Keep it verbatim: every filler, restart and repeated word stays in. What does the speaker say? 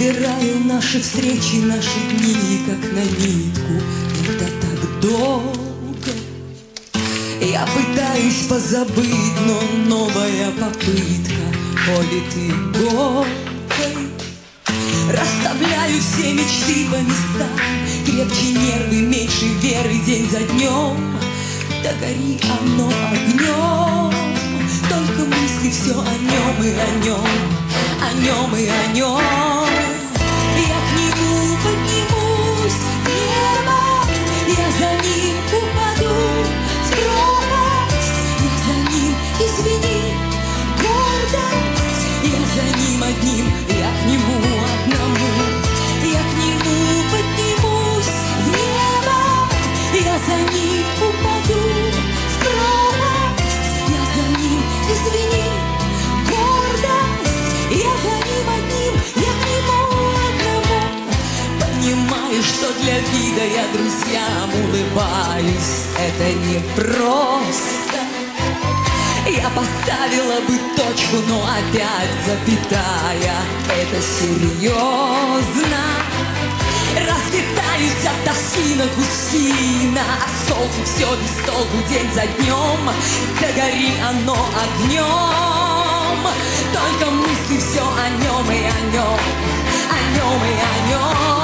Собираю наши встречи, наши дни, как на нитку. Это так долго. Я пытаюсь позабыть, но новая попытка ходит иголкой. Расставляю все мечты по местам, крепче нервы, меньше веры день за днем. Да гори оно огнем, только мысли все о нем и о нем, о нем и о нем. Я к нему поднимусь в небо, я за ним упаду в пропасть. Я за ним, извини, гордость, я за ним одним, я к нему одному. Я к нему поднимусь в небо, я за ним упаду в пропасть. Я за ним, извини, гордость, я за ним одним, я к нему одному. Понимаю, что для вида я друзьям улыбаюсь, это непросто. Я поставила бы точку, но опять запятая, это серьезно. Разлетаюсь от тоски на куски, на осколки, все без толку день за днем. Да гори оно огнем, только мысли все о нем и о нем, о нем и о нем.